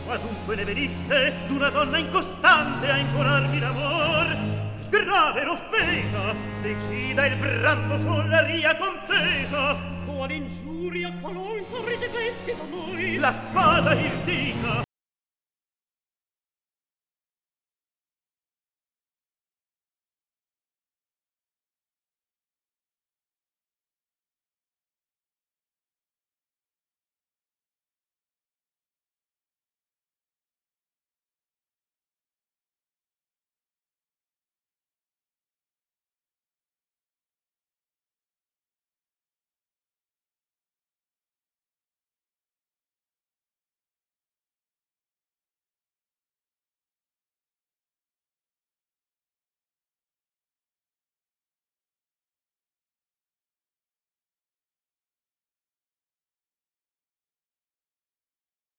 Quadunque ne veniste d'una donna incostante a inconarmi l'amor, grave l'offesa, decida il brando sulla ria contesa. Quale ingiuria colonta ricevesti da noi? La spada il dica,